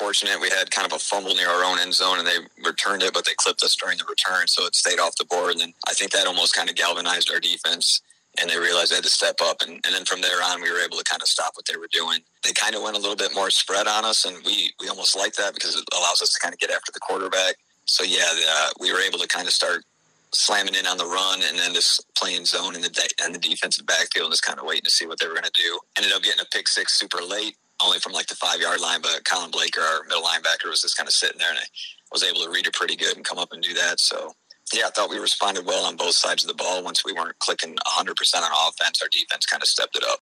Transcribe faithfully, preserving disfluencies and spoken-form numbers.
unfortunate. We had kind of a fumble near our own end zone, and they returned it, but they clipped us during the return, so it stayed off the board. And then I think that almost kind of galvanized our defense, and they realized they had to step up. And, and then from there on, we were able to kind of stop what they were doing. They kind of went a little bit more spread on us, and we, we almost like that because it allows us to kind of get after the quarterback. So, yeah, uh, we were able to kind of start slamming in on the run and then just playing zone in the de- in the defensive backfield and just kind of waiting to see what they were going to do. Ended up getting a pick six super late, only from like the five-yard line, but Colin Blaker, our middle linebacker, was just kind of sitting there, and I was able to read it pretty good and come up and do that. So, yeah, I thought we responded well on both sides of the ball. Once we weren't clicking one hundred percent on offense, our defense kind of stepped it up.